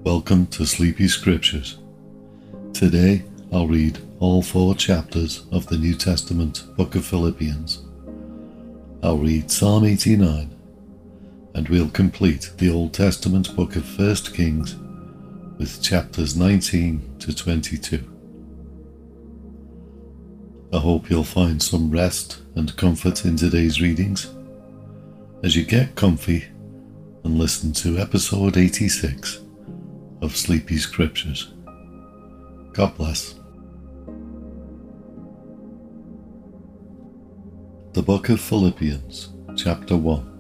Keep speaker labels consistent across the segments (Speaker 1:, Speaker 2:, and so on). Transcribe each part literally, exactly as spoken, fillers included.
Speaker 1: Welcome to Sleepy Scriptures. Today I'll read all four chapters of the New Testament book of Philippians. I'll read Psalm eighty-nine, and we'll complete the Old Testament book of First Kings with chapters nineteen to twenty-two. I hope you'll find some rest and comfort in today's readings as you get comfy and listen to episode eighty-six of Sleepy Scriptures. God bless. The Book of Philippians, Chapter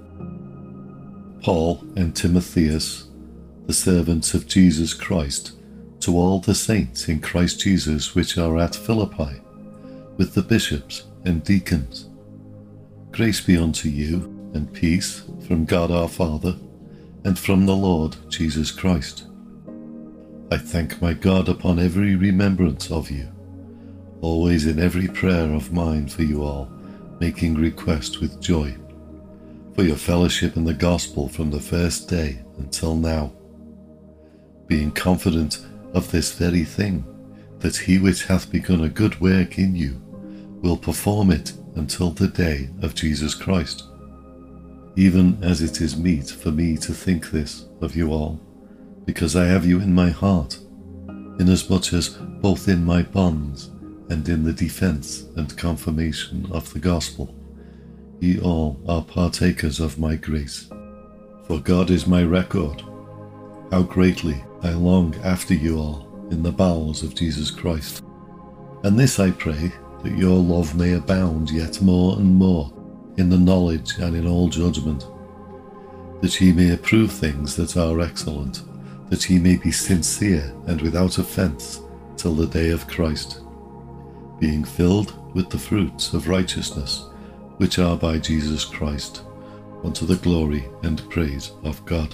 Speaker 1: one. Paul and Timotheus, the servants of Jesus Christ, to all the saints in Christ Jesus which are at Philippi, with the bishops and deacons. Grace be unto you, and peace from God our Father, and from the Lord Jesus Christ. I thank my God upon every remembrance of you, always in every prayer of mine for you all, making request with joy, for your fellowship in the gospel from the first day until now, being confident of this very thing, that he which hath begun a good work in you will perform it until the day of Jesus Christ. Even as it is meet for me to think this of you all, because I have you in my heart, inasmuch as both in my bonds and in the defence and confirmation of the gospel, ye all are partakers of my grace. For God is my record, how greatly I long after you all in the bowels of Jesus Christ. And this I pray, that your love may abound yet more and more in the knowledge and in all judgment, that ye may approve things that are excellent, that ye may be sincere and without offence till the day of Christ, being filled with the fruits of righteousness, which are by Jesus Christ, unto the glory and praise of God.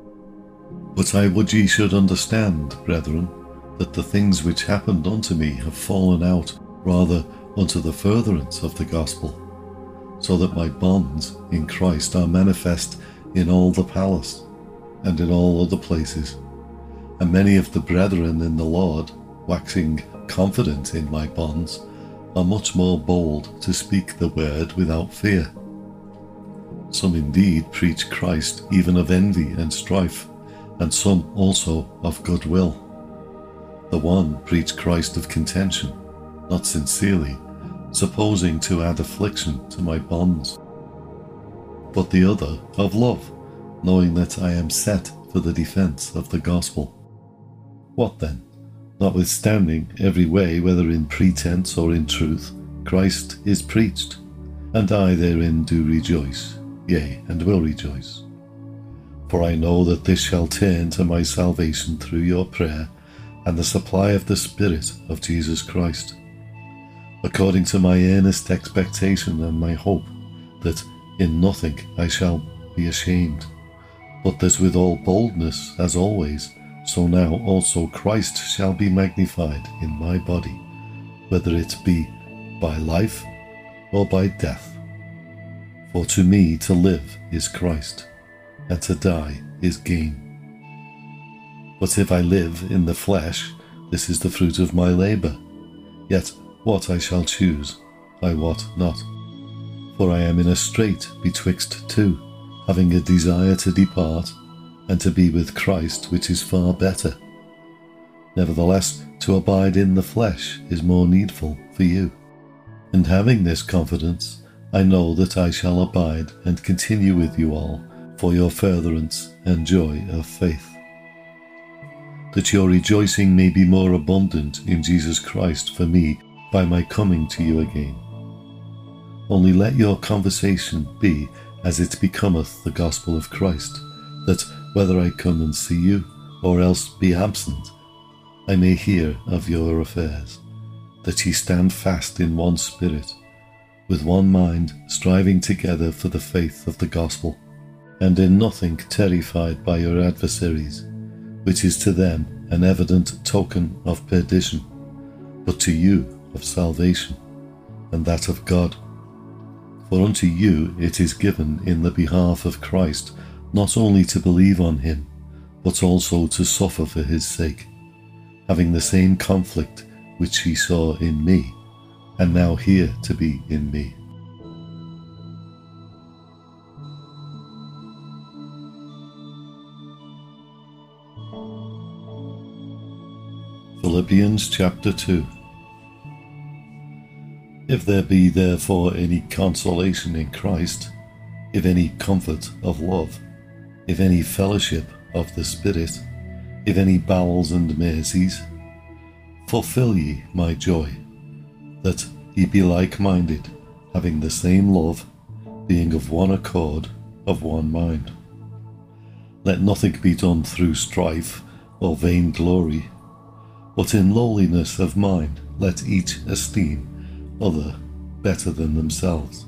Speaker 1: But I would ye should understand, brethren, that the things which happened unto me have fallen out rather unto the furtherance of the gospel, so that my bonds in Christ are manifest in all the palace, and in all other places. And many of the brethren in the Lord, waxing confident in my bonds, are much more bold to speak the word without fear. Some indeed preach Christ even of envy and strife, and some also of goodwill. The one preach Christ of contention, not sincerely, supposing to add affliction to my bonds, but the other of love, knowing that I am set for the defence of the gospel. What then? Notwithstanding every way, whether in pretence or in truth, Christ is preached, and I therein do rejoice, yea, and will rejoice. For I know that this shall turn to my salvation through your prayer, and the supply of the Spirit of Jesus Christ, according to my earnest expectation and my hope, that in nothing I shall be ashamed, but that with all boldness, as always, so now also Christ shall be magnified in my body, whether it be by life or by death. For to me to live is Christ, and to die is gain. But if I live in the flesh, this is the fruit of my labour. Yet what I shall choose, I wot not. For I am in a strait betwixt two, having a desire to depart, and to be with Christ, which is far better. Nevertheless, to abide in the flesh is more needful for you. And having this confidence, I know that I shall abide and continue with you all for your furtherance and joy of faith, that your rejoicing may be more abundant in Jesus Christ for me by my coming to you again. Only let your conversation be as it becometh the gospel of Christ, that whether I come and see you, or else be absent, I may hear of your affairs, that ye stand fast in one spirit, with one mind, striving together for the faith of the gospel, and in nothing terrified by your adversaries, which is to them an evident token of perdition, but to you of salvation, and that of God. For unto you it is given in the behalf of Christ not only to believe on him, but also to suffer for his sake, having the same conflict which he saw in me, and now here to be in me. Philippians chapter two. If there be therefore any consolation in Christ, if any comfort of love, if any fellowship of the Spirit, if any bowels and mercies, fulfill ye my joy, that ye be like-minded, having the same love, being of one accord, of one mind. Let nothing be done through strife or vainglory, but in lowliness of mind let each esteem other better than themselves.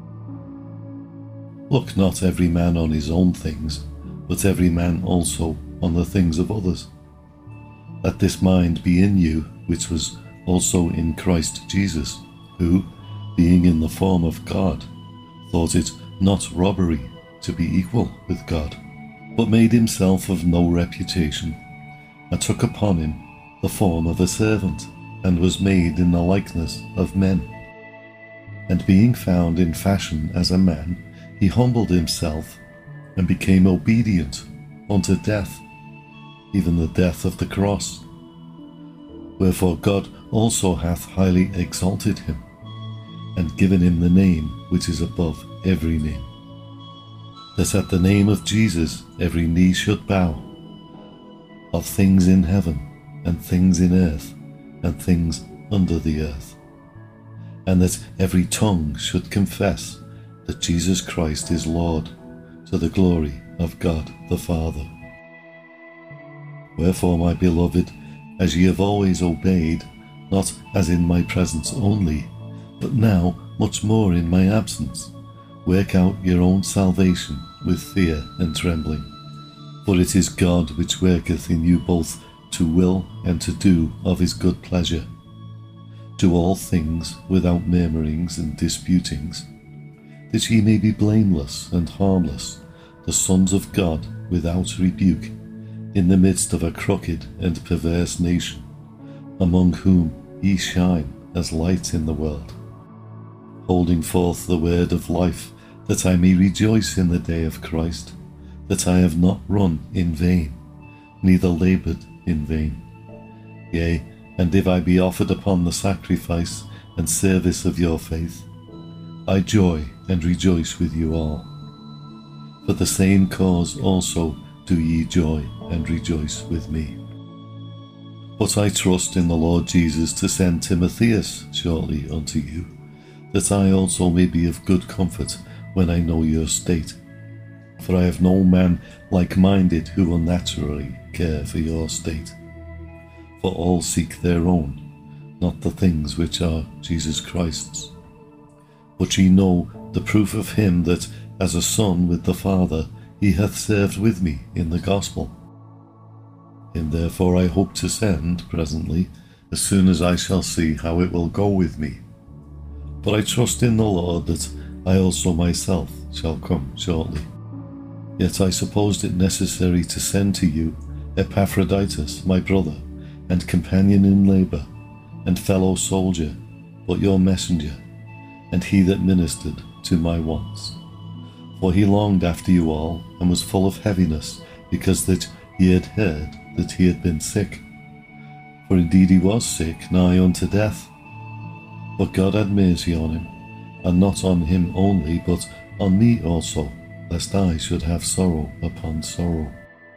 Speaker 1: Look not every man on his own things, but every man also on the things of others. Let this mind be in you, which was also in Christ Jesus, who, being in the form of God, thought it not robbery to be equal with God, but made himself of no reputation, and took upon him the form of a servant, and was made in the likeness of men. And being found in fashion as a man, he humbled himself, and became obedient unto death, even the death of the cross. Wherefore God also hath highly exalted him, and given him the name which is above every name, that at the name of Jesus every knee should bow, of things in heaven, and things in earth, and things under the earth, and that every tongue should confess that Jesus Christ is Lord, to the glory of God the Father. Wherefore, my beloved, as ye have always obeyed, not as in my presence only, but now much more in my absence, work out your own salvation with fear and trembling. For it is God which worketh in you both to will and to do of his good pleasure. Do all things without murmurings and disputings, that ye may be blameless and harmless, the sons of God without rebuke, in the midst of a crooked and perverse nation, among whom ye shine as lights in the world, holding forth the word of life, that I may rejoice in the day of Christ, that I have not run in vain, neither laboured in vain. Yea, and if I be offered upon the sacrifice and service of your faith, I joy and rejoice with you all. For the same cause also do ye joy and rejoice with me. But I trust in the Lord Jesus to send Timotheus shortly unto you, that I also may be of good comfort when I know your state. For I have no man like-minded who will naturally care for your state. For all seek their own, not the things which are Jesus Christ's. But ye know the proof of him that, as a son with the Father, he hath served with me in the gospel. Him therefore I hope to send presently, as soon as I shall see how it will go with me. But I trust in the Lord that I also myself shall come shortly. Yet I supposed it necessary to send to you Epaphroditus, my brother, and companion in labour, and fellow soldier, but your messenger, and he that ministered to my wants. For he longed after you all, and was full of heaviness, because that ye had heard that he had been sick. For indeed he was sick, nigh unto death. But God had mercy on him, and not on him only, but on me also, lest I should have sorrow upon sorrow.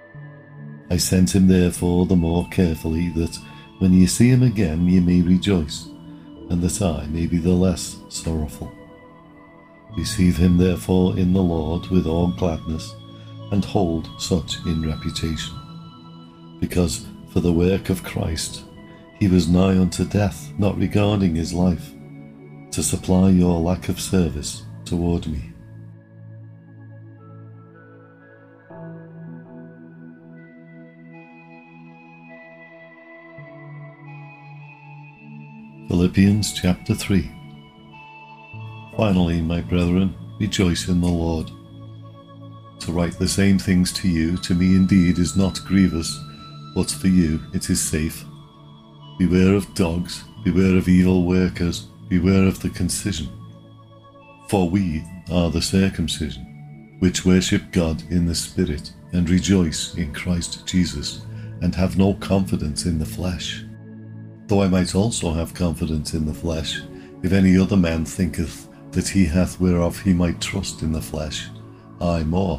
Speaker 1: I sent him therefore the more carefully, that when ye see him again ye may rejoice, and that I may be the less sorrowful. Receive him therefore in the Lord with all gladness, and hold such in reputation. Because for the work of Christ he was nigh unto death, not regarding his life, to supply your lack of service toward me. Philippians chapter three. Finally, my brethren, rejoice in the Lord. To write the same things to you, to me indeed is not grievous, but for you it is safe. Beware of dogs, beware of evil workers, beware of the concision. For we are the circumcision, which worship God in the Spirit, and rejoice in Christ Jesus, and have no confidence in the flesh. Though I might also have confidence in the flesh, if any other man thinketh that he hath whereof he might trust in the flesh, I more.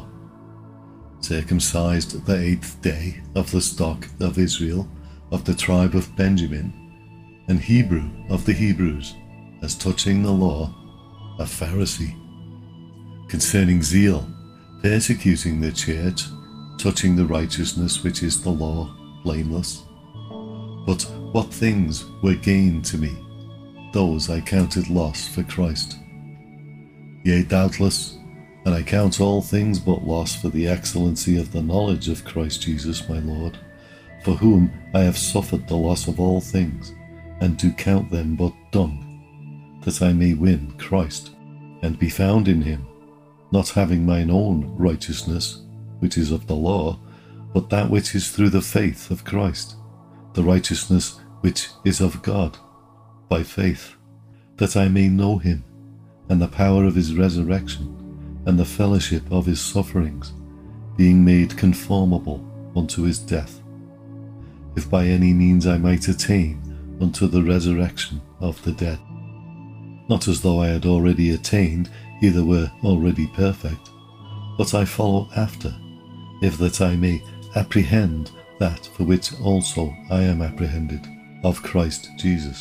Speaker 1: Circumcised the eighth day, of the stock of Israel, of the tribe of Benjamin, and Hebrew of the Hebrews, as touching the law, a Pharisee. Concerning zeal, persecuting the church, touching the righteousness which is the law, blameless. But what things were gain to me, those I counted loss for Christ. Yea, doubtless, and I count all things but loss for the excellency of the knowledge of Christ Jesus my Lord, for whom I have suffered the loss of all things, and do count them but dung, that I may win Christ, and be found in him, not having mine own righteousness, which is of the law, but that which is through the faith of Christ, the righteousness which is of God, by faith, that I may know him, and the power of his resurrection, and the fellowship of his sufferings, being made conformable unto his death, if by any means I might attain unto the resurrection of the dead. Not as though I had already attained, either were already perfect, but I follow after, if that I may apprehend that for which also I am apprehended, of Christ Jesus.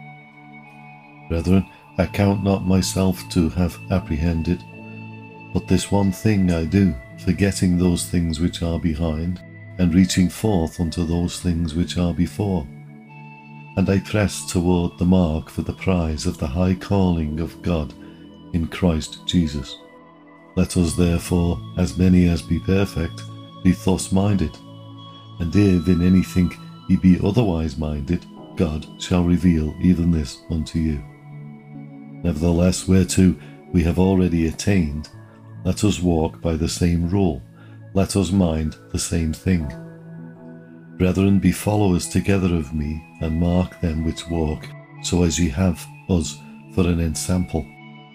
Speaker 1: Brethren, I count not myself to have apprehended, but this one thing I do, forgetting those things which are behind, and reaching forth unto those things which are before. And I press toward the mark for the prize of the high calling of God in Christ Jesus. Let us therefore, as many as be perfect, be thus minded. And if in anything ye be otherwise minded, God shall reveal even this unto you. Nevertheless, whereto we have already attained, let us walk by the same rule, let us mind the same thing. Brethren, be followers together of me, and mark them which walk, so as ye have us for an ensample.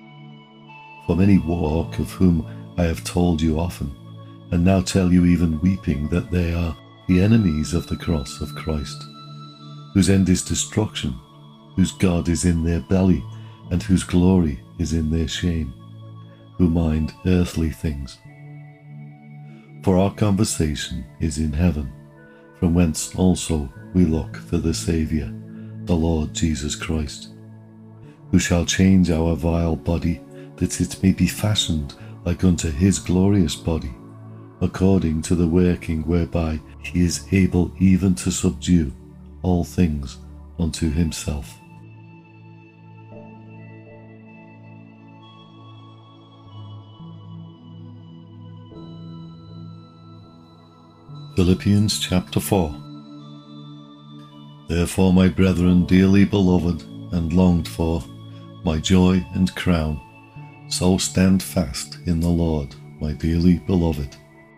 Speaker 1: For many walk, of whom I have told you often, and now tell you even weeping, that they are the enemies of the cross of Christ, whose end is destruction, whose God is in their belly, and whose glory is in their shame, who mind earthly things. For our conversation is in heaven, from whence also we look for the Saviour, the Lord Jesus Christ, who shall change our vile body, that it may be fashioned like unto his glorious body, according to the working whereby he is able even to subdue all things unto himself. Philippians chapter four. Therefore, my brethren, dearly beloved and longed for, my joy and crown, so stand fast in the Lord, my dearly beloved.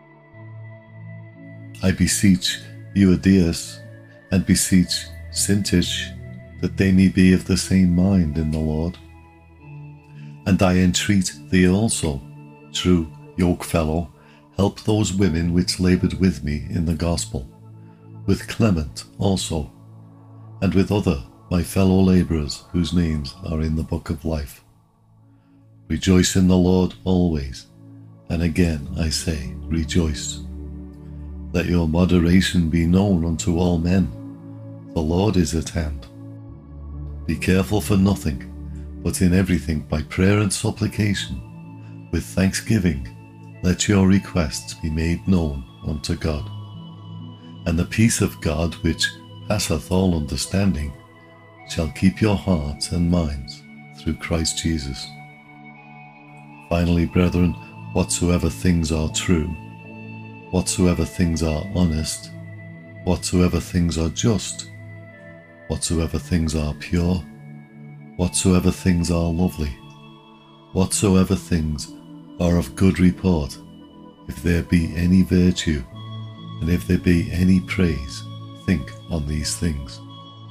Speaker 1: I beseech Euodias, and beseech Syntyche, that they may be of the same mind in the Lord. And I entreat thee also, true yokefellow, help those women which laboured with me in the gospel, with Clement also, and with other my fellow labourers whose names are in the book of life. Rejoice in the Lord always, and again I say, rejoice. Let your moderation be known unto all men. The Lord is at hand. Be careful for nothing, but in everything by prayer and supplication, with thanksgiving, let your requests be made known unto God. And the peace of God, which passeth all understanding, shall keep your hearts and minds through Christ Jesus. Finally, brethren, whatsoever things are true, whatsoever things are honest, whatsoever things are just, whatsoever things are pure, whatsoever things are lovely, whatsoever things are of good report, If there be any virtue, and if there be any praise, think on these things.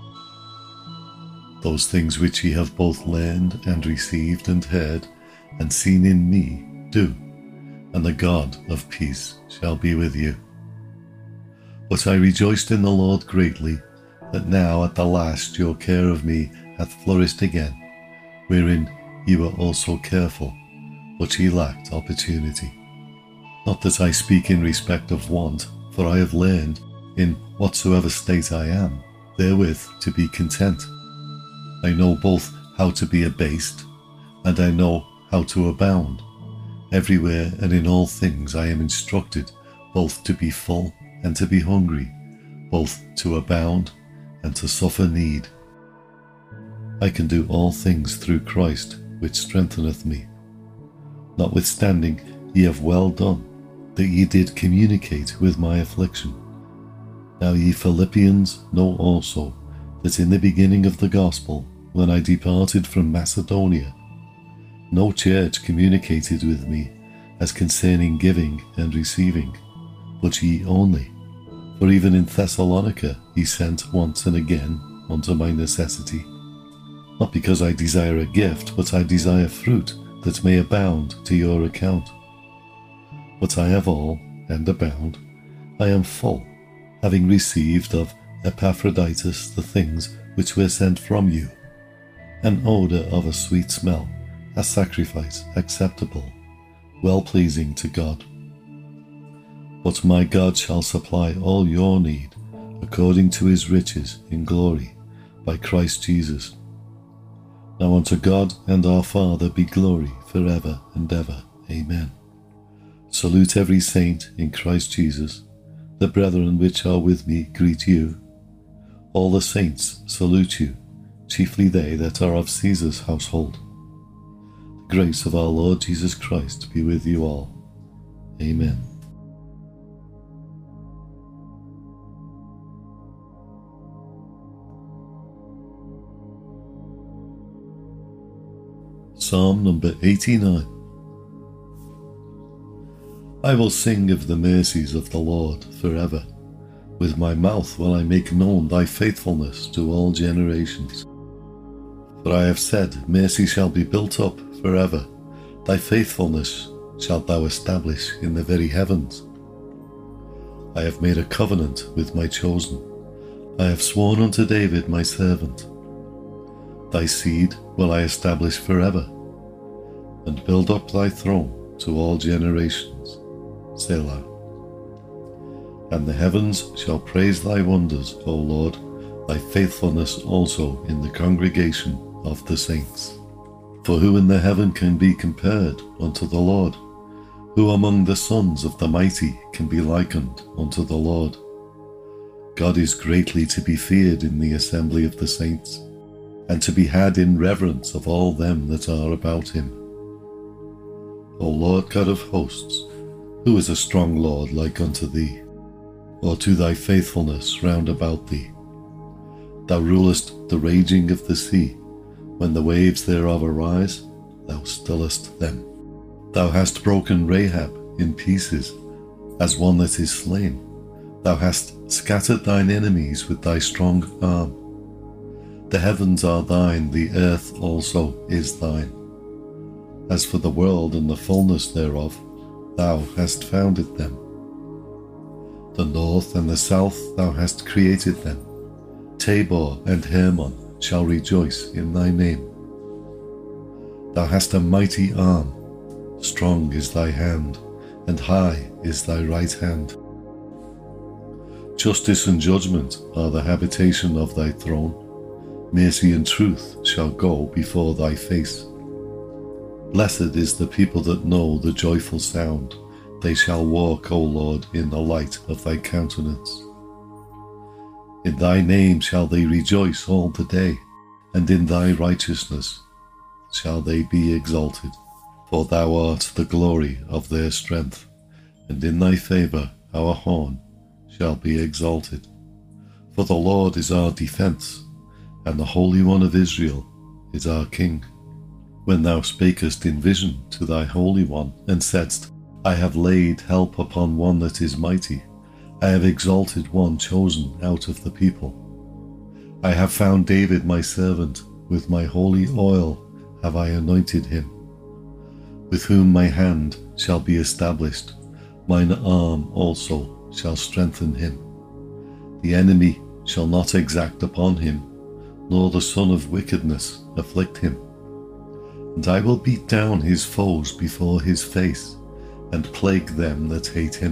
Speaker 1: Those things which ye have both learned and received and heard and seen in me, do, and the God of peace shall be with you. But I rejoiced in the Lord greatly, that now at the last your care of me hath flourished again, wherein ye were also careful, but ye lacked opportunity. Not that I speak in respect of want, for I have learned, in whatsoever state I am, therewith to be content. I know both how to be abased, and I know how to abound. Everywhere and in all things I am instructed, both to be full and to be hungry, both to abound and to suffer need. I can do all things through Christ, which strengtheneth me. Notwithstanding, ye have well done, that ye did communicate with my affliction. Now ye Philippians know also, that in the beginning of the gospel, when I departed from Macedonia, no church communicated with me as concerning giving and receiving, but ye only. For even in Thessalonica he sent once and again unto my necessity. Not because I desire a gift, but I desire fruit that may abound to your account. But I have all, and abound. I am full, having received of Epaphroditus the things which were sent from you, an odour of a sweet smell, a sacrifice acceptable, well-pleasing to God. But my God shall supply all your need, according to his riches in glory, by Christ Jesus. Now unto God and our Father be glory for ever and ever. Amen. Salute every saint in Christ Jesus. The brethren which are with me greet you. All the saints salute you, chiefly they that are of Caesar's household. The grace of our Lord Jesus Christ be with you all. Amen. Psalm number eighty-nine. I will sing of the mercies of the Lord forever. With my mouth will I make known thy faithfulness to all generations. For I have said, mercy shall be built up forever. Thy faithfulness shalt thou establish in the very heavens. I have made a covenant with my chosen. I have sworn unto David my servant. Thy seed will I establish forever, and build up thy throne to all generations. Selah. And the heavens shall praise thy wonders, O Lord, thy faithfulness also in the congregation of the saints. For who in the heaven can be compared unto the Lord? Who among the sons of the mighty can be likened unto the Lord? God is greatly to be feared in the assembly of the saints, and to be had in reverence of all them that are about him. O Lord God of hosts, who is a strong Lord like unto thee, or to thy faithfulness round about thee? Thou rulest the raging of the sea. When the waves thereof arise, thou stillest them. Thou hast broken Rahab in pieces, as one that is slain. Thou hast scattered thine enemies with thy strong arm. The heavens are thine, the earth also is thine. As for the world and the fullness thereof, thou hast founded them. The north and the south thou hast created them. Tabor and Hermon shall rejoice in thy name. Thou hast a mighty arm, strong is thy hand, and high is thy right hand. Justice and judgment are the habitation of thy throne. Mercy and truth shall go before thy face. Blessed is the people that know the joyful sound. They shall walk, O Lord, in the light of thy countenance. In thy name shall they rejoice all the day, and in thy righteousness shall they be exalted. For thou art the glory of their strength, and in thy favour our horn shall be exalted. For the Lord is our defence, and the Holy One of Israel is our King. When thou spakest in vision to thy Holy One, and saidst, I have laid help upon one that is mighty. I have exalted one chosen out of the people. I have found David my servant. With my holy oil have I anointed him, with whom my hand shall be established. Mine arm also shall strengthen him. The enemy shall not exact upon him, nor the son of wickedness afflict him. And I will beat down his foes before his face, and plague them that hate him.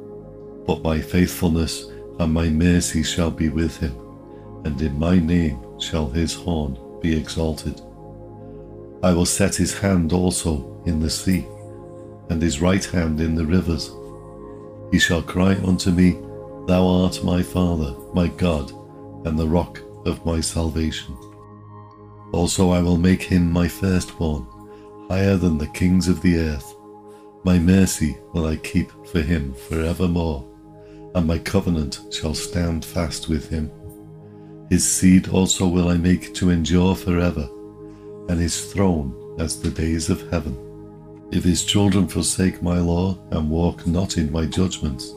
Speaker 1: But my faithfulness and my mercy shall be with him, and in my name shall his horn be exalted. I will set his hand also in the sea, and his right hand in the rivers. He shall cry unto me, Thou art my Father, my God, and the rock of my salvation. Also I will make him my firstborn, higher than the kings of the earth. My mercy will I keep for him forevermore, and my covenant shall stand fast with him. His seed also will I make to endure forever, and his throne as the days of heaven. If his children forsake my law, and walk not in my judgments,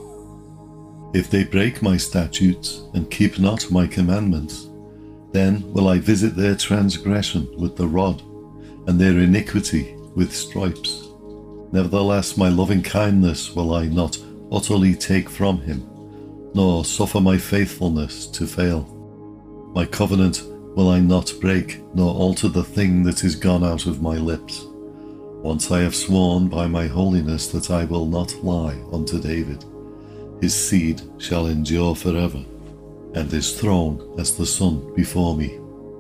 Speaker 1: if they break my statutes, and keep not my commandments, then will I visit their transgression with the rod, and their iniquity with stripes. Nevertheless my loving kindness will I not utterly take from him, nor suffer my faithfulness to fail. My covenant will I not break, nor alter the thing that is gone out of my lips. Once I have sworn by my holiness that I will not lie unto David. His seed shall endure forever, and his throne as the sun before me.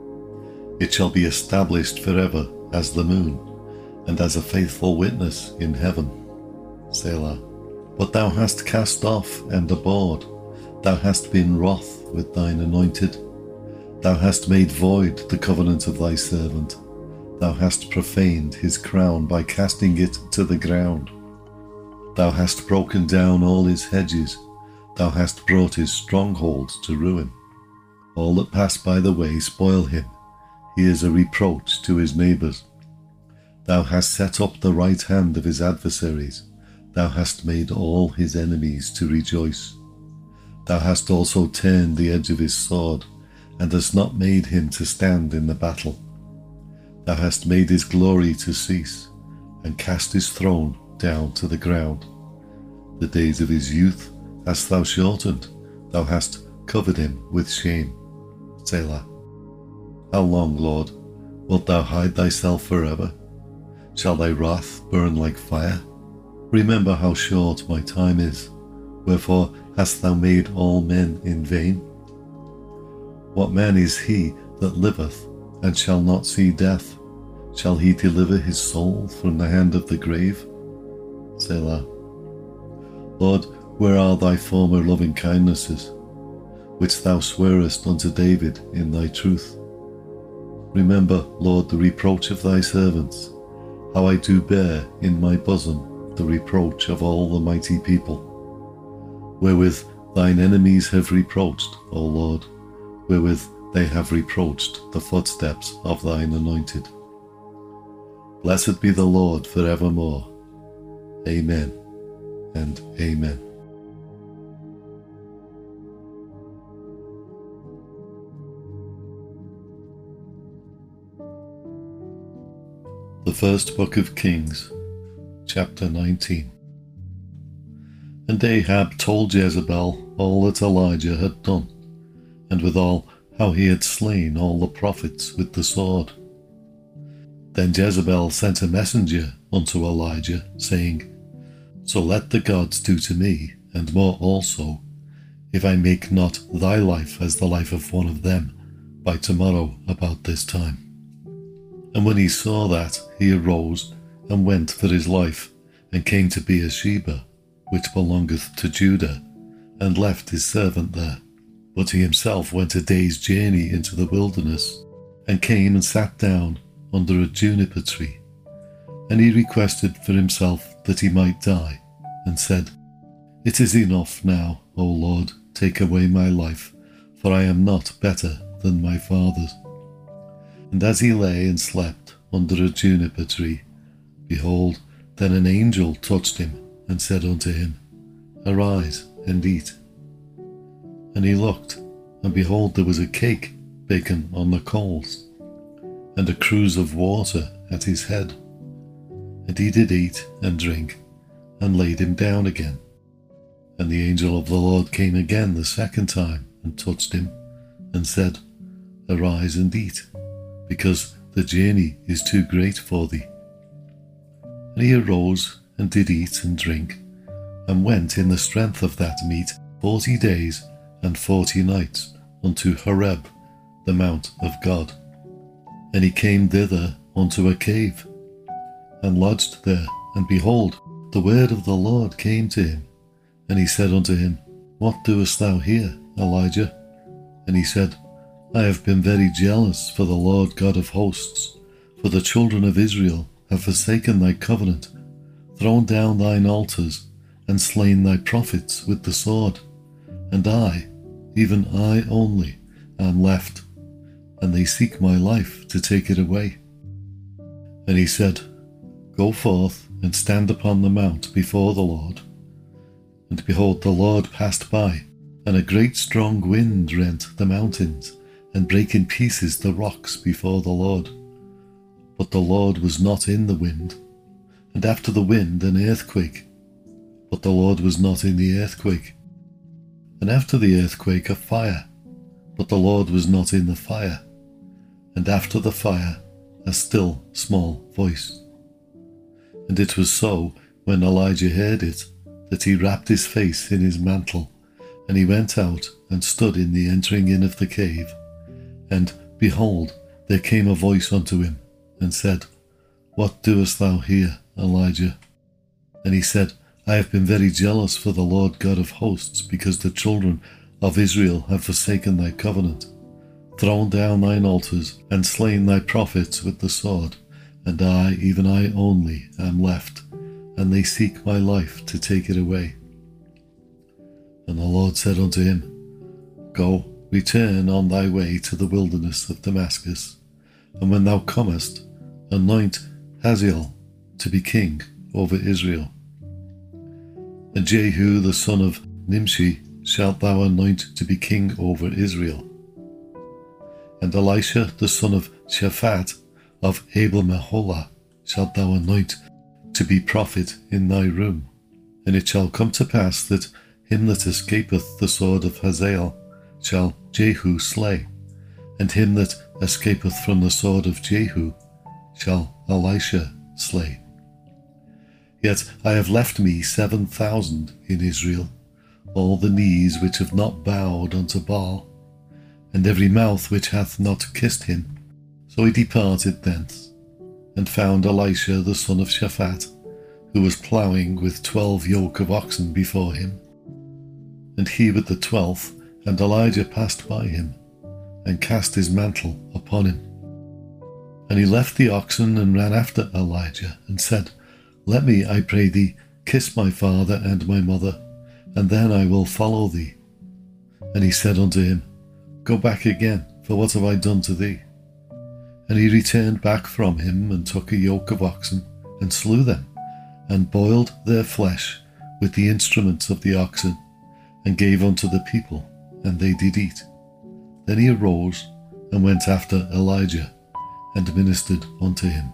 Speaker 1: It shall be established forever as the moon, and as a faithful witness in heaven. Selah. But thou hast cast off and abhorred, thou hast been wroth with thine anointed. Thou hast made void the covenant of thy servant. Thou hast profaned his crown by casting it to the ground. Thou hast broken down all his hedges. Thou hast brought his strongholds to ruin. All that pass by the way spoil him. He is a reproach to his neighbours. Thou hast set up the right hand of his adversaries. Thou hast made all his enemies to rejoice. Thou hast also turned the edge of his sword, and hast not made him to stand in the battle. Thou hast made his glory to cease, and cast his throne down to the ground. The days of his youth hast thou shortened, thou hast covered him with shame. Selah. How long, Lord, wilt thou hide thyself forever? Shall thy wrath burn like fire? Remember how short my time is. Wherefore hast thou made all men in vain? What man is he that liveth, and shall not see death? Shall he deliver his soul from the hand of the grave? Selah. Lord, where are thy former loving kindnesses, which thou swearest unto David in thy truth? Remember, Lord, the reproach of thy servants, how I do bear in my bosom the reproach of all the mighty people, wherewith thine enemies have reproached, O Lord, wherewith they have reproached the footsteps of thine anointed. Blessed be the Lord for evermore. Amen and amen. The First Book of Kings, chapter nineteen. And Ahab told Jezebel all that Elijah had done, and withal how he had slain all the prophets with the sword. Then Jezebel sent a messenger unto Elijah, saying, So let the gods do to me, and more also, if I make not thy life as the life of one of them by tomorrow about this time. And when he saw that, he arose and went for his life, and came to Beersheba, which belongeth to Judah, and left his servant there. But he himself went a day's journey into the wilderness, and came and sat down under a juniper tree. And he requested for himself that he might die, and said, It is enough now, O Lord, take away my life, for I am not better than my fathers. And as he lay and slept under a juniper tree, behold, then an angel touched him, and said unto him, Arise and eat. And he looked, and behold, there was a cake baken on the coals, and a cruse of water at his head. And he did eat and drink, and laid him down again. And the angel of the Lord came again the second time, and touched him, and said, Arise and eat, because the journey is too great for thee. And he arose, and did eat and drink, and went in the strength of that meat forty days and forty nights unto Horeb, the mount of God. And he came thither unto a cave, and lodged there. And behold, the word of the Lord came to him. And he said unto him, What doest thou here, Elijah? And he said, I have been very jealous for the Lord God of hosts, for the children of Israel have forsaken thy covenant, thrown down thine altars, and slain thy prophets with the sword. And I, even I only, am left, and they seek my life to take it away. And he said, Go forth and stand upon the mount before the Lord. And behold, the Lord passed by, and a great strong wind rent the mountains, and brake in pieces the rocks before the Lord. But the Lord was not in the wind. And after the wind an earthquake. But the Lord was not in the earthquake. And after the earthquake a fire. But the Lord was not in the fire. And after the fire a still small voice. And it was so, when Elijah heard it, that he wrapped his face in his mantle, and he went out and stood in the entering in of the cave. And behold, there came a voice unto him, and said, What doest thou here, Elijah? And he said, I have been very jealous for the Lord God of hosts, because the children of Israel have forsaken thy covenant, thrown down thine altars, and slain thy prophets with the sword. And I, even I only, am left, and they seek my life to take it away. And the Lord said unto him, Go, return on thy way to the wilderness of Damascus, and when thou comest, anoint Hazael to be king over Israel. And Jehu the son of Nimshi shalt thou anoint to be king over Israel. And Elisha the son of Shaphat of Abel-Meholah shalt thou anoint to be prophet in thy room. And it shall come to pass that him that escapeth the sword of Hazael shall Jehu slay, and him that escapeth from the sword of Jehu shall Elisha slay. Yet I have left me seven thousand in Israel, all the knees which have not bowed unto Baal, and every mouth which hath not kissed him. So he departed thence, and found Elisha the son of Shaphat, who was ploughing with twelve yoke of oxen before him. And he with the twelfth, and Elijah passed by him, and cast his mantle upon him. And he left the oxen, and ran after Elijah, and said, Let me, I pray thee, kiss my father and my mother, and then I will follow thee. And he said unto him, Go back again, for what have I done to thee? And he returned back from him, and took a yoke of oxen, and slew them, and boiled their flesh with the instruments of the oxen, and gave unto the people, and they did eat. Then he arose, and went after Elijah, and ministered unto him.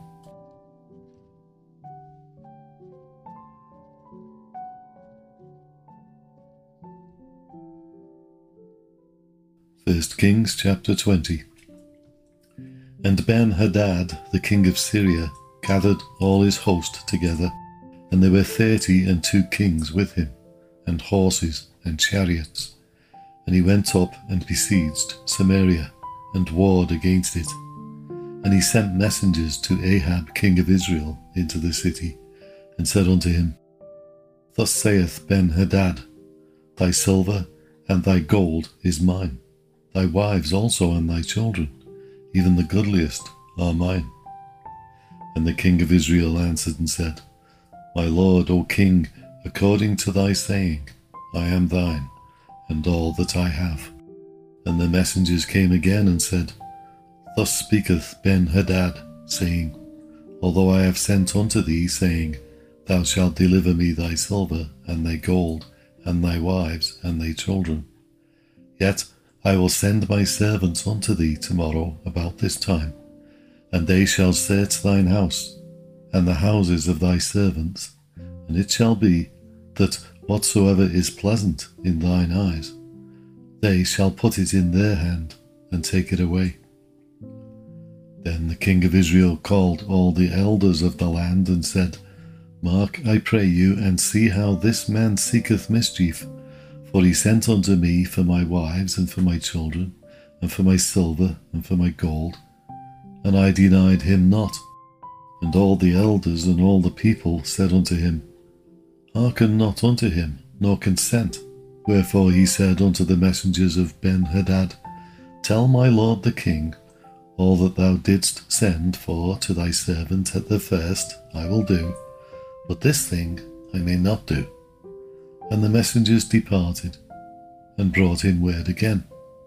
Speaker 1: First Kings chapter twenty. And Ben-Hadad, the king of Syria, gathered all his host together, and there were thirty and two kings with him, and horses and chariots. And he went up and besieged Samaria, and warred against it. And he sent messengers to Ahab king of Israel into the city, and said unto him, Thus saith Ben-Hadad, Thy silver and thy gold is mine, thy wives also and thy children, even the goodliest are mine. And the king of Israel answered and said, My lord, O king, according to thy saying, I am thine, and all that I have. And the messengers came again and said, Thus speaketh Ben-Hadad, saying, Although I have sent unto thee, saying, Thou shalt deliver me thy silver, and thy gold, and thy wives, and thy children. Yet I will send my servants unto thee tomorrow about this time, and they shall search thine house, and the houses of thy servants, and it shall be that whatsoever is pleasant in thine eyes, they shall put it in their hand, and take it away. Then the king of Israel called all the elders of the land, and said, Mark, I pray you, and see how this man seeketh mischief. For he sent unto me for my wives, and for my children, and for my silver, and for my gold, and I denied him not. And all the elders and all the people said unto him, Hearken not unto him, nor consent. Wherefore he said unto the messengers of Ben-Hadad, Tell my lord the king, all that thou didst send for to thy servant at the first I will do, but this thing I may not do. And the messengers departed, and brought in word again.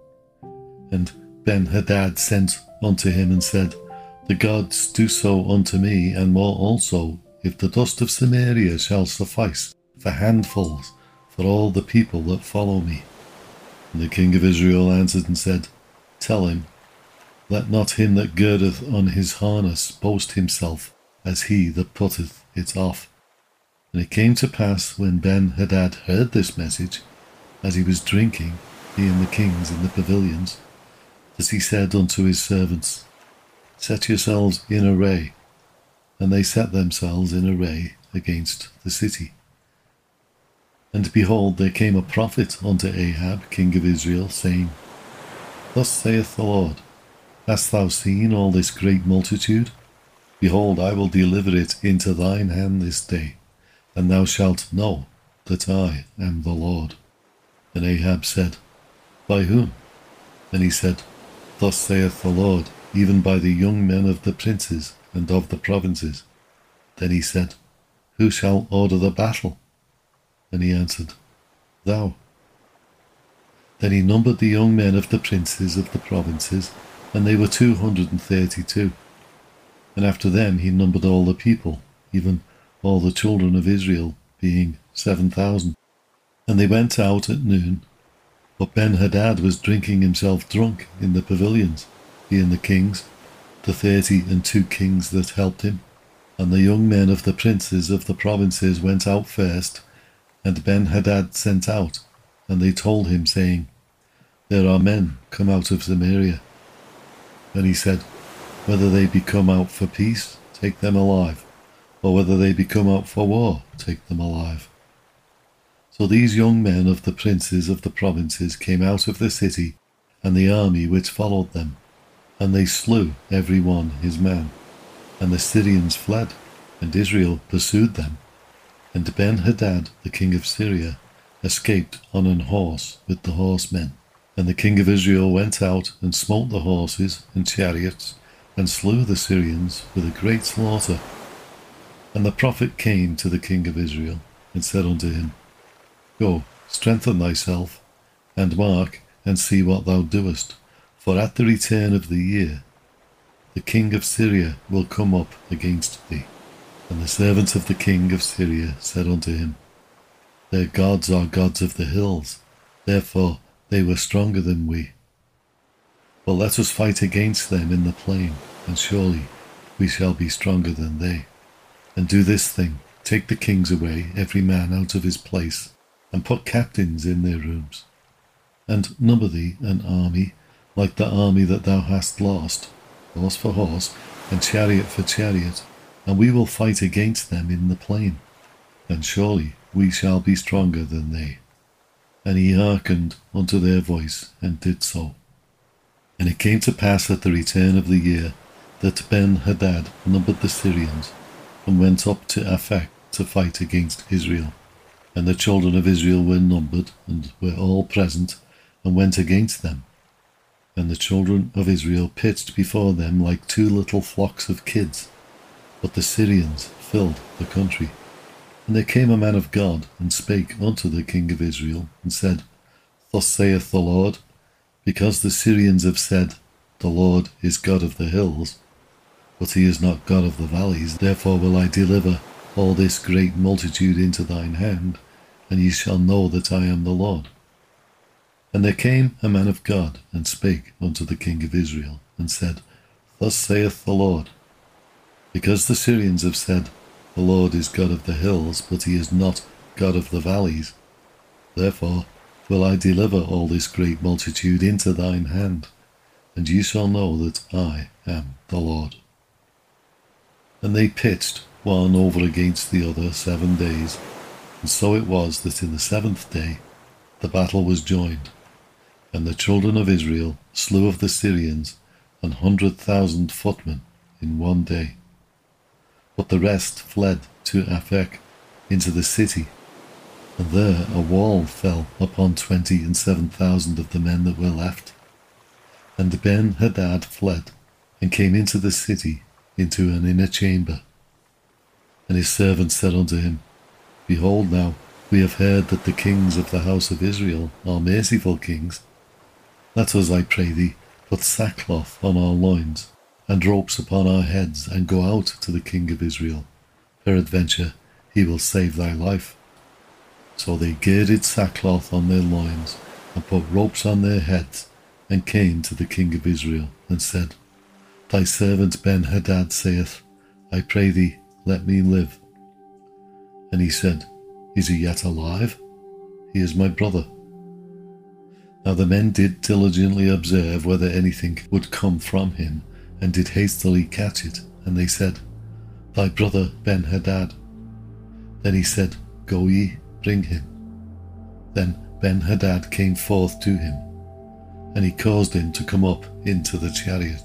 Speaker 1: And Ben-Hadad sent unto him, and said, The gods do so unto me, and more also, if the dust of Samaria shall suffice for handfuls for all the people that follow me. And the king of Israel answered and said, Tell him, Let not him that girdeth on his harness boast himself as he that putteth it off. And it came to pass, when Ben-Hadad heard this message, as he was drinking, he and the kings in the pavilions, that he said unto his servants, Set yourselves in array. And they set themselves in array against the city. And behold, there came a prophet unto Ahab, king of Israel, saying, Thus saith the Lord, Hast thou seen all this great multitude? Behold, I will deliver it into thine hand this day, and thou shalt know that I am the Lord. And Ahab said, By whom? And he said, Thus saith the Lord, even by the young men of the princes and of the provinces. Then he said, Who shall order the battle? And he answered, Thou. Then he numbered the young men of the princes of the provinces, and they were two hundred and thirty-two. And after them he numbered all the people, even all the children of Israel, being seven thousand. And they went out at noon. But Ben-Hadad was drinking himself drunk in the pavilions, he and the kings, the thirty and two kings that helped him. And the young men of the princes of the provinces went out first, and Ben-Hadad sent out, and they told him, saying, There are men come out of Samaria. And he said, Whether they be come out for peace, take them alive, or whether they be come out for war, take them alive. So these young men of the princes of the provinces came out of the city, and the army which followed them, and they slew every one his man. And the Syrians fled, and Israel pursued them. And Ben-Hadad, the king of Syria, escaped on an horse with the horsemen. And the king of Israel went out and smote the horses and chariots, and slew the Syrians with a great slaughter. And the prophet came to the king of Israel, and said unto him, Go, strengthen thyself, and mark, and see what thou doest, for at the return of the year the king of Syria will come up against thee. And the servants of the king of Syria said unto him, Their gods are gods of the hills, therefore they were stronger than we. But let us fight against them in the plain, and surely we shall be stronger than they. And do this thing, take the kings away, every man out of his place, and put captains in their rooms. And number thee an army, like the army that thou hast lost, horse for horse, and chariot for chariot, and we will fight against them in the plain, and surely we shall be stronger than they. And he hearkened unto their voice, and did so. And it came to pass at the return of the year, that Ben-Hadad numbered the Syrians, and went up to Aphek to fight against Israel. And the children of Israel were numbered, and were all present, and went against them. And the children of Israel pitched before them like two little flocks of kids. But the Syrians filled the country. And there came a man of God, and spake unto the king of Israel, and said, Thus saith the Lord, because the Syrians have said, The Lord is God of the hills, but he is not God of the valleys, therefore will I deliver all this great multitude into thine hand, and ye shall know that I am the Lord. And there came a man of God, and spake unto the king of Israel, and said, Thus saith the Lord, because the Syrians have said, The Lord is God of the hills, but he is not God of the valleys. Therefore will I deliver all this great multitude into thine hand, and ye shall know that I am the Lord. And they pitched one over against the other seven days, and so it was that in the seventh day the battle was joined, and the children of Israel slew of the Syrians an hundred thousand footmen in one day. But the rest fled to Aphek into the city, and there a wall fell upon twenty and seven thousand of the men that were left. And Ben-Hadad fled, and came into the city, into an inner chamber. And his servants said unto him, Behold now, we have heard that the kings of the house of Israel are merciful kings. Let us, I pray thee, put sackcloth on our loins, and ropes upon our heads, and go out to the king of Israel. Peradventure he will save thy life. So they girded sackcloth on their loins, and put ropes on their heads, and came to the king of Israel, and said, Thy servant Ben-Hadad saith, I pray thee, let me live. And he said, Is he yet alive? He is my brother. Now the men did diligently observe whether anything would come from him, and did hastily catch it, and they said, Thy brother Ben-Hadad. Then he said, Go ye, bring him. Then Ben-Hadad came forth to him, and he caused him to come up into the chariot.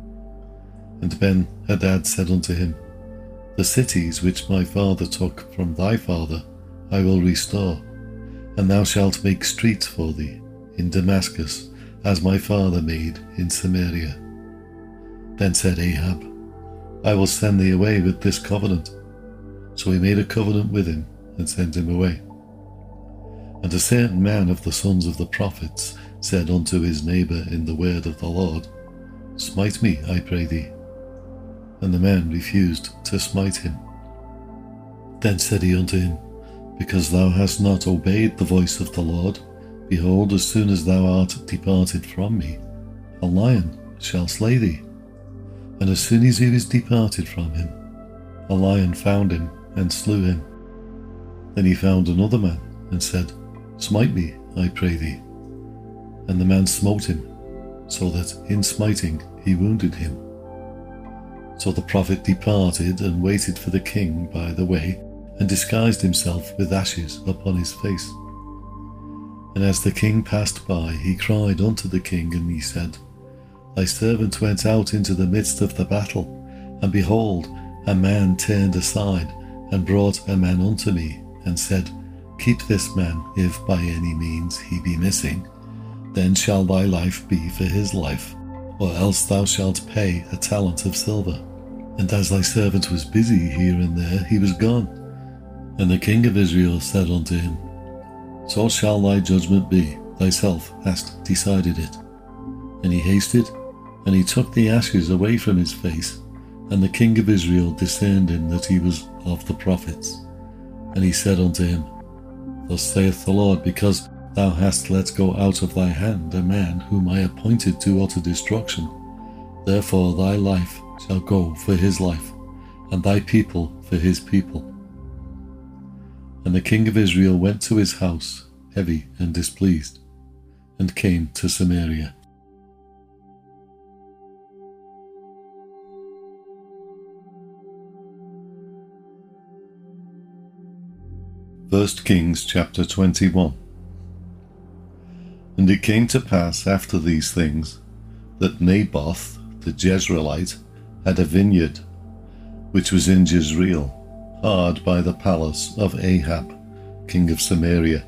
Speaker 1: And Ben-Hadad said unto him, The cities which my father took from thy father I will restore, and thou shalt make streets for thee in Damascus, as my father made in Samaria. Then said Ahab, I will send thee away with this covenant. So he made a covenant with him, and sent him away. And a certain man of the sons of the prophets said unto his neighbour in the word of the Lord, Smite me, I pray thee. And the man refused to smite him. Then said he unto him, Because thou hast not obeyed the voice of the Lord, behold, as soon as thou art departed from me, a lion shall slay thee. And as soon as he was departed from him, a lion found him, and slew him. Then he found another man, and said, Smite me, I pray thee. And the man smote him, so that in smiting he wounded him. So the prophet departed, and waited for the king by the way, and disguised himself with ashes upon his face. And as the king passed by, he cried unto the king, and he said, Thy servant went out into the midst of the battle, and behold, a man turned aside, and brought a man unto me, and said, Keep this man, if by any means he be missing, then shall thy life be for his life, or else thou shalt pay a talent of silver. And as thy servant was busy here and there, he was gone. And the king of Israel said unto him, So shall thy judgment be, thyself hast decided it. And he hasted, and he took the ashes away from his face, and the king of Israel discerned him that he was of the prophets. And he said unto him, Thus saith the Lord, because thou hast let go out of thy hand a man whom I appointed to utter destruction, therefore thy life shall go for his life, and thy people for his people. And the king of Israel went to his house, heavy and displeased, and came to Samaria. First Kings chapter twenty-one. And it came to pass after these things, that Naboth the Jezreelite had a vineyard, which was in Jezreel, hard by the palace of Ahab, king of Samaria.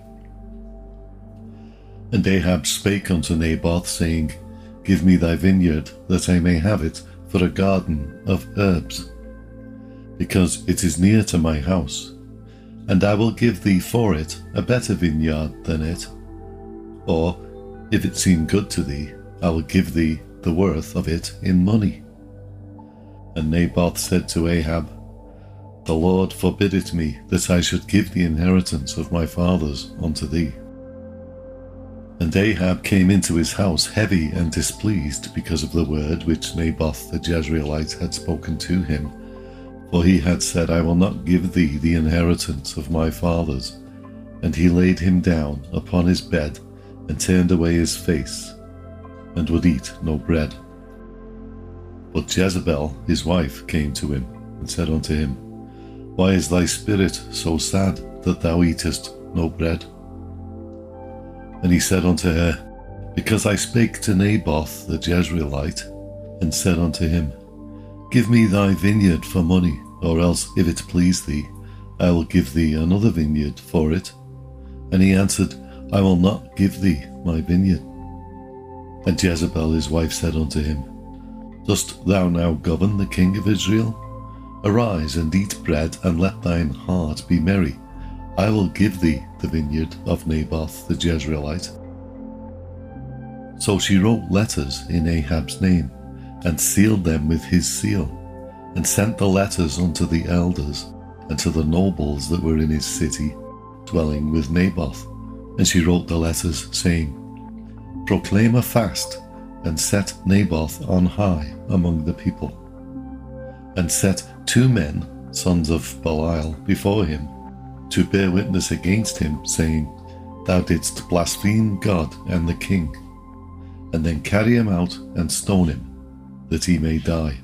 Speaker 1: And Ahab spake unto Naboth, saying, Give me thy vineyard, that I may have it for a garden of herbs, because it is near to my house, and I will give thee for it a better vineyard than it. Or, if it seem good to thee, I will give thee the worth of it in money. And Naboth said to Ahab, The Lord forbid it me, that I should give the inheritance of my fathers unto thee. And Ahab came into his house heavy and displeased because of the word which Naboth the Jezreelite had spoken to him. For he had said, I will not give thee the inheritance of my fathers. And he laid him down upon his bed, and turned away his face, and would eat no bread. But Jezebel his wife came to him, and said unto him, Why is thy spirit so sad, that thou eatest no bread? And he said unto her, Because I spake to Naboth the Jezreelite, and said unto him, Give me thy vineyard for money, or else, if it please thee, I will give thee another vineyard for it. And he answered, I will not give thee my vineyard. And Jezebel his wife said unto him, Dost thou now govern the king of Israel? Arise and eat bread, and let thine heart be merry. I will give thee the vineyard of Naboth the Jezreelite. So she wrote letters in Ahab's name, and sealed them with his seal, and sent the letters unto the elders, and to the nobles that were in his city, dwelling with Naboth. And she wrote the letters, saying, Proclaim a fast, and set Naboth on high among the people. And set two men, sons of Belial, before him, to bear witness against him, saying, Thou didst blaspheme God and the king. And then carry him out and stone him, that he may die.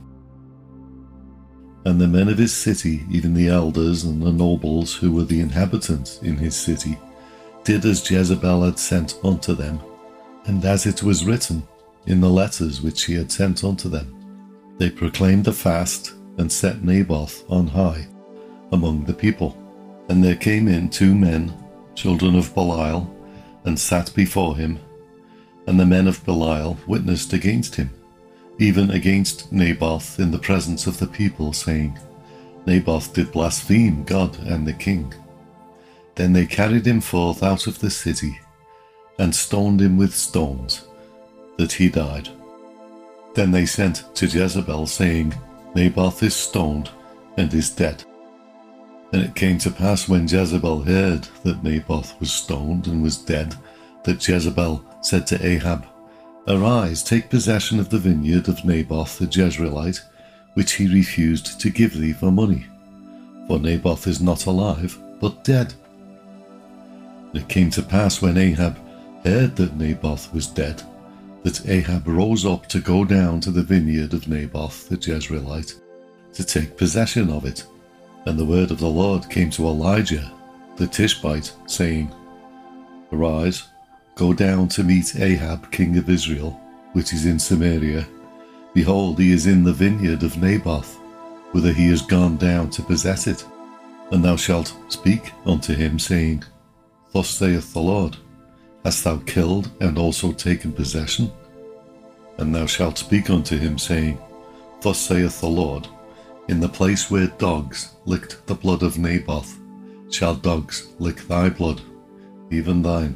Speaker 1: And the men of his city, even the elders and the nobles who were the inhabitants in his city, did as Jezebel had sent unto them, and as it was written in the letters which she had sent unto them. They proclaimed a fast, and set Naboth on high among the people. And there came in two men, children of Belial, and sat before him. And the men of Belial witnessed against him, even against Naboth in the presence of the people, saying, Naboth did blaspheme God and the king. Then they carried him forth out of the city, and stoned him with stones, that he died. Then they sent to Jezebel, saying, Naboth is stoned, and is dead. And it came to pass, when Jezebel heard that Naboth was stoned and was dead, that Jezebel said to Ahab, Arise, take possession of the vineyard of Naboth the Jezreelite, which he refused to give thee for money. For Naboth is not alive, but dead. And it came to pass, when Ahab heard that Naboth was dead, that Ahab rose up to go down to the vineyard of Naboth the Jezreelite, to take possession of it. And the word of the Lord came to Elijah the Tishbite, saying, Arise, go down to meet Ahab king of Israel, which is in Samaria. Behold, he is in the vineyard of Naboth, whither he is gone down to possess it. And thou shalt speak unto him, saying, Thus saith the Lord, Hast thou killed and also taken possession? And thou shalt speak unto him, saying, Thus saith the Lord, In the place where dogs licked the blood of Naboth, shall dogs lick thy blood, even thine.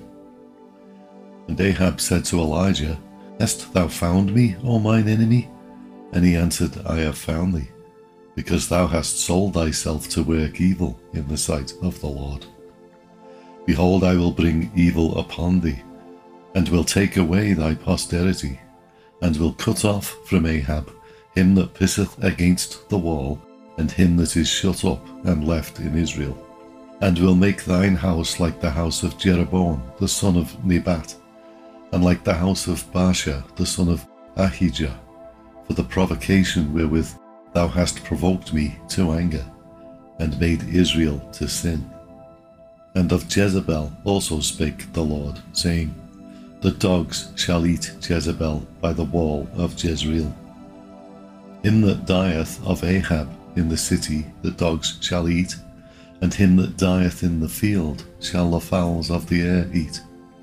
Speaker 1: And Ahab said to Elijah, Hast thou found me, O mine enemy? And he answered, I have found thee, because thou hast sold thyself to work evil in the sight of the Lord. Behold, I will bring evil upon thee, and will take away thy posterity, and will cut off from Ahab him that pisseth against the wall, and him that is shut up and left in Israel, and will make thine house like the house of Jeroboam the son of Nebat, and like the house of Baasha the son of Ahijah, for the provocation wherewith thou hast provoked me to anger, and made Israel to sin. And of Jezebel also spake the Lord, saying, The dogs shall eat Jezebel by the wall of Jezreel. Him that dieth of Ahab in the city the dogs shall eat, and him that dieth in the field shall the fowls of the air eat.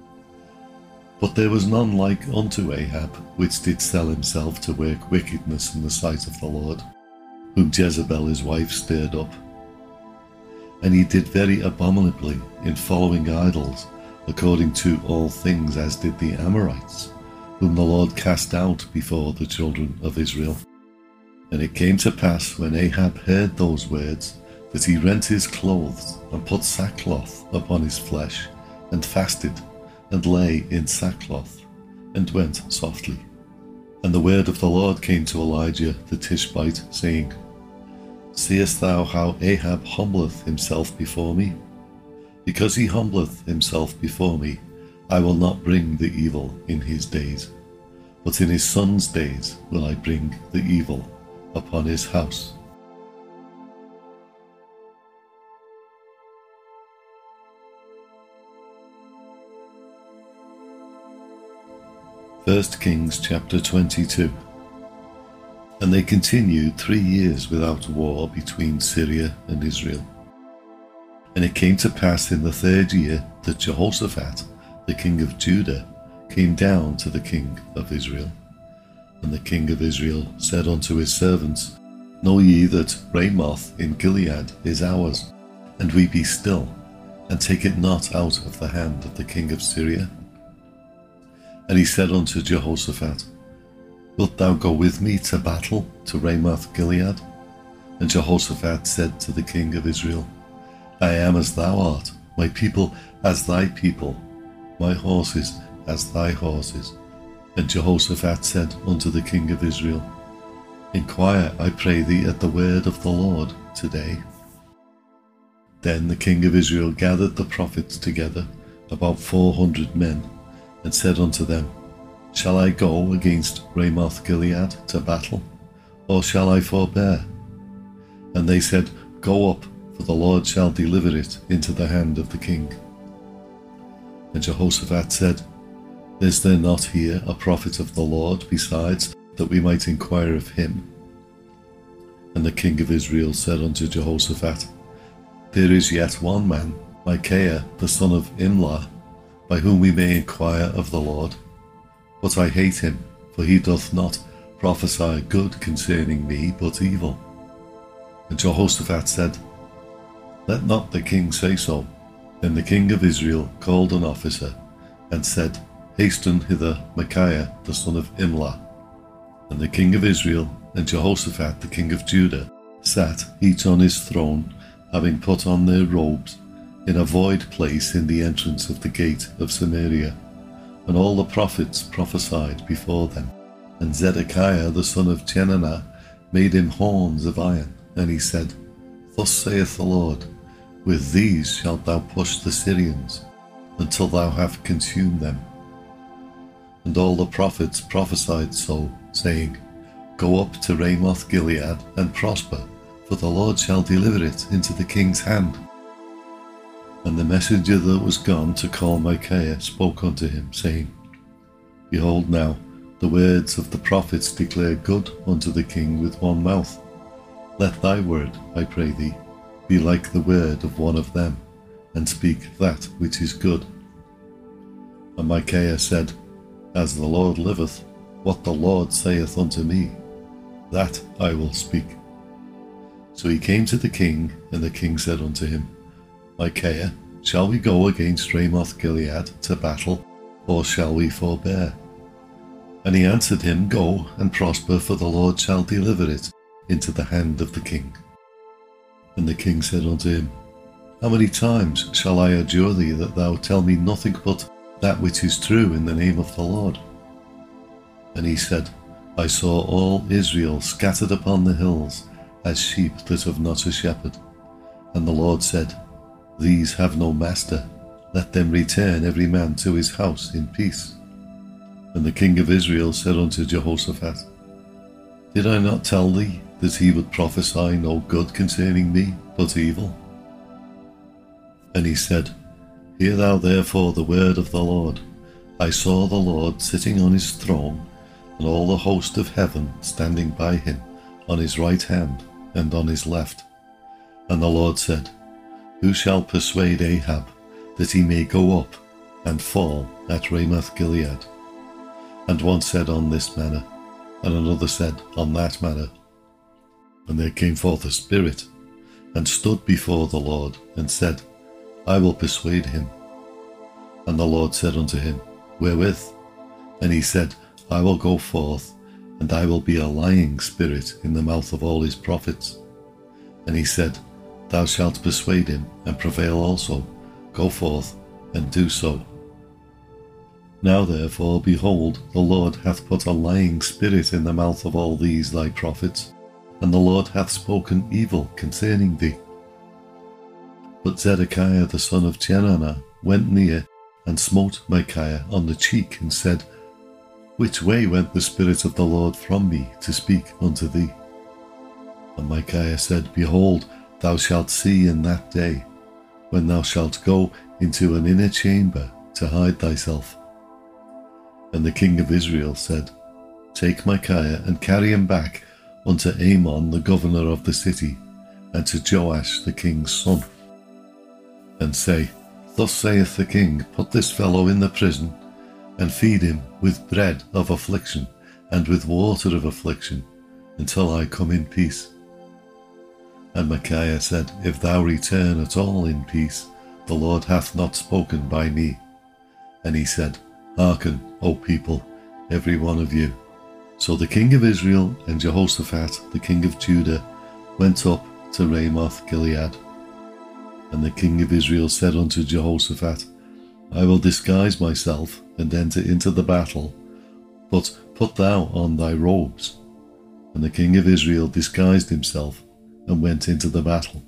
Speaker 1: But there was none like unto Ahab, which did sell himself to work wickedness in the sight of the Lord, whom Jezebel his wife stirred up. And he did very abominably in following idols, according to all things as did the Amorites, whom the Lord cast out before the children of Israel. And it came to pass, when Ahab heard those words, that he rent his clothes, and put sackcloth upon his flesh, and fasted, and lay in sackcloth, and went softly. And the word of the Lord came to Elijah the Tishbite, saying, Seest thou how Ahab humbleth himself before me? Because he humbleth himself before me, I will not bring the evil in his days, but in his son's days will I bring the evil upon his house. First Kings chapter twenty-two. And they continued three years without war between Syria and Israel. And it came to pass in the third year that Jehoshaphat, the king of Judah, came down to the king of Israel. And the king of Israel said unto his servants, Know ye that Ramoth in Gilead is ours, and we be still, and take it not out of the hand of the king of Syria? And he said unto Jehoshaphat, Wilt thou go with me to battle to Ramoth Gilead? And Jehoshaphat said to the king of Israel, I am as thou art, my people as thy people, my horses as thy horses. And Jehoshaphat said unto the king of Israel, Inquire, I pray thee, at the word of the Lord today. Then the king of Israel gathered the prophets together, about four hundred men, and said unto them, Shall I go against Ramoth Gilead to battle, or shall I forbear? And they said, Go up, for the Lord shall deliver it into the hand of the king. And Jehoshaphat said, Is there not here a prophet of the Lord besides, that we might inquire of him? And the king of Israel said unto Jehoshaphat, There is yet one man, Micaiah the son of Imlah, by whom we may inquire of the Lord. But I hate him, for he doth not prophesy good concerning me, but evil. And Jehoshaphat said, Let not the king say so. Then the king of Israel called an officer, and said, Hasten hither Micaiah the son of Imlah. And the king of Israel and Jehoshaphat the king of Judah sat each on his throne, having put on their robes, in a void place in the entrance of the gate of Samaria. And all the prophets prophesied before them. And Zedekiah the son of Chenaanah made him horns of iron, and he said, Thus saith the Lord, With these shalt thou push the Syrians, until thou have consumed them. And all the prophets prophesied so, saying, Go up to Ramoth Gilead, and prosper, for the Lord shall deliver it into the king's hand. And the messenger that was gone to call Micaiah spoke unto him, saying, Behold now, the words of the prophets declare good unto the king with one mouth. Let thy word, I pray thee, be like the word of one of them, and speak that which is good. And Micaiah said, As the Lord liveth, what the Lord saith unto me, that I will speak. So he came to the king, and the king said unto him, Micaiah, shall we go against Ramoth Gilead to battle, or shall we forbear? And he answered him, Go and prosper, for the Lord shall deliver it into the hand of the king. And the king said unto him, How many times shall I adjure thee that thou tell me nothing but that which is true in the name of the Lord? And he said, I saw all Israel scattered upon the hills, as sheep that have not a shepherd. And the Lord said, These have no master, let them return every man to his house in peace. And the king of Israel said unto Jehoshaphat, Did I not tell thee that he would prophesy no good concerning me, but evil? And he said, Hear thou therefore the word of the Lord. I saw the Lord sitting on his throne, and all the host of heaven standing by him, on his right hand and on his left. And the Lord said, Who shall persuade Ahab, that he may go up and fall at Ramoth Gilead? And one said on this manner, and another said on that manner. And there came forth a spirit, and stood before the Lord, and said, I will persuade him. And the Lord said unto him, Wherewith? And he said, I will go forth, and I will be a lying spirit in the mouth of all his prophets. And he said, thou shalt persuade him, and prevail also. Go forth, and do so. Now therefore, behold, the Lord hath put a lying spirit in the mouth of all these thy prophets, and the Lord hath spoken evil concerning thee. But Zedekiah the son of Chenaanah went near, and smote Micaiah on the cheek, and said, Which way went the Spirit of the Lord from me to speak unto thee? And Micaiah said, Behold, thou shalt see in that day, when thou shalt go into an inner chamber to hide thyself. And the king of Israel said, Take Micaiah, and carry him back unto Amon the governor of the city, and to Joash the king's son, and say, Thus saith the king, Put this fellow in the prison, and feed him with bread of affliction, and with water of affliction, until I come in peace. And Micaiah said, If thou return at all in peace, the Lord hath not spoken by me. And he said, Hearken, O people, every one of you. So the king of Israel and Jehoshaphat the king of Judah went up to Ramoth Gilead. And the king of Israel said unto Jehoshaphat, I will disguise myself and enter into the battle, but put thou on thy robes. And the king of Israel disguised himself and went into the battle.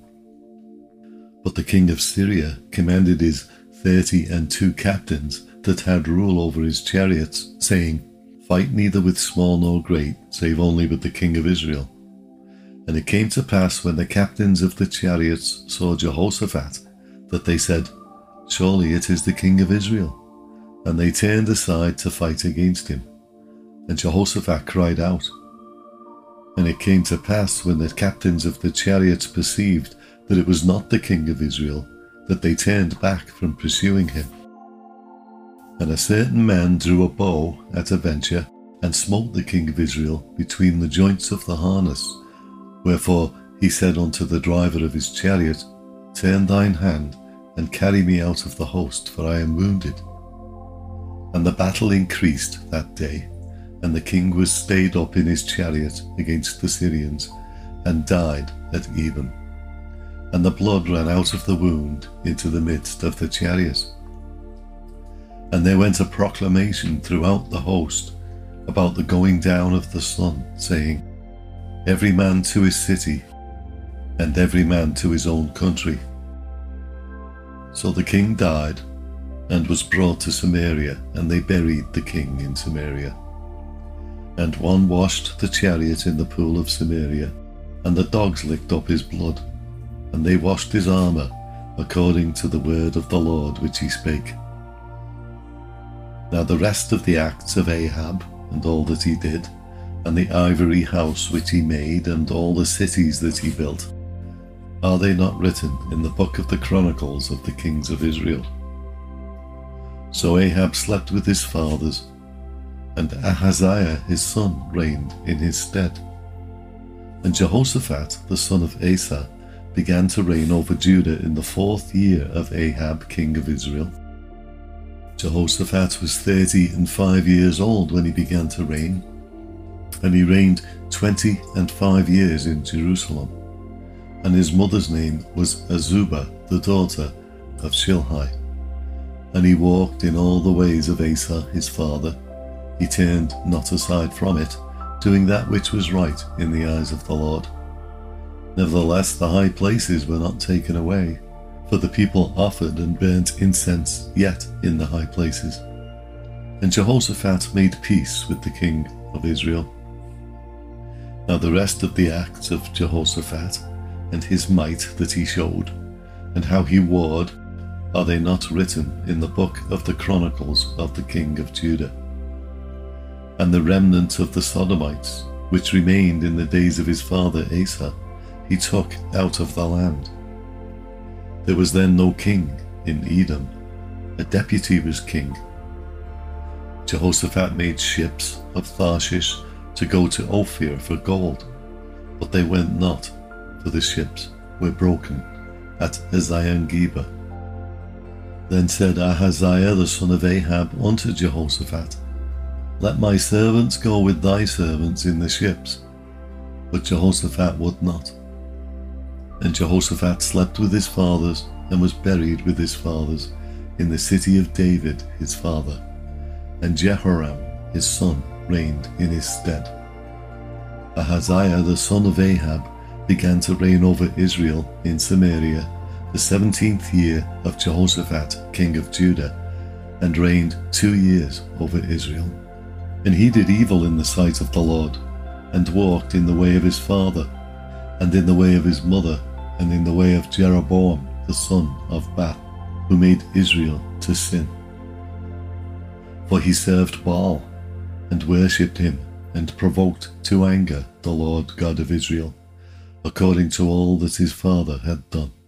Speaker 1: But the king of Syria commanded his thirty and two captains that had rule over his chariots, saying, Fight neither with small nor great, save only with the king of Israel. And it came to pass, when the captains of the chariots saw Jehoshaphat, that they said, Surely it is the king of Israel. And they turned aside to fight against him. And Jehoshaphat cried out. And it came to pass, when the captains of the chariots perceived that it was not the king of Israel, that they turned back from pursuing him. And a certain man drew a bow at a venture, and smote the king of Israel between the joints of the harness. Wherefore he said unto the driver of his chariot, Turn thine hand, and carry me out of the host, for I am wounded. And the battle increased that day, and the king was stayed up in his chariot against the Syrians, and died at even. And the blood ran out of the wound into the midst of the chariot. And there went a proclamation throughout the host about the going down of the sun, saying, Every man to his city, and every man to his own country. So the king died, and was brought to Samaria, and they buried the king in Samaria. And one washed the chariot in the pool of Samaria, and the dogs licked up his blood, and they washed his armour, according to the word of the Lord which he spake. Now the rest of the acts of Ahab, and all that he did, and the ivory house which he made, and all the cities that he built, are they not written in the book of the Chronicles of the kings of Israel? So Ahab slept with his fathers, and Ahaziah his son reigned in his stead. And Jehoshaphat the son of Asa began to reign over Judah in the fourth year of Ahab king of Israel. Jehoshaphat was thirty and five years old when he began to reign, and he reigned twenty and five years in Jerusalem. And his mother's name was Azubah, the daughter of Shilhi. And he walked in all the ways of Asa his father. He turned not aside from it, doing that which was right in the eyes of the Lord. Nevertheless, the high places were not taken away, for the people offered and burnt incense yet in the high places. And Jehoshaphat made peace with the king of Israel. Now the rest of the acts of Jehoshaphat, and his might that he showed, and how he warred, are they not written in the book of the Chronicles of the king of Judah? And the remnant of the Sodomites, which remained in the days of his father Asa, he took out of the land. There was then no king in Edom, a deputy was king. Jehoshaphat made ships of Tarshish to go to Ophir for gold, but they went not, for the ships were broken at Ezion-Geber. Then said Ahaziah the son of Ahab unto Jehoshaphat, Let my servants go with thy servants in the ships. But Jehoshaphat would not. And Jehoshaphat slept with his fathers, and was buried with his fathers, in the city of David his father. And Jehoram his son reigned in his stead. Ahaziah the son of Ahab began to reign over Israel in Samaria the seventeenth year of Jehoshaphat king of Judah, and reigned two years over Israel. And he did evil in the sight of the Lord, and walked in the way of his father, and in the way of his mother, and in the way of Jeroboam the son of Bat, who made Israel to sin. For he served Baal, and worshipped him, and provoked to anger the Lord God of Israel, according to all that his father had done.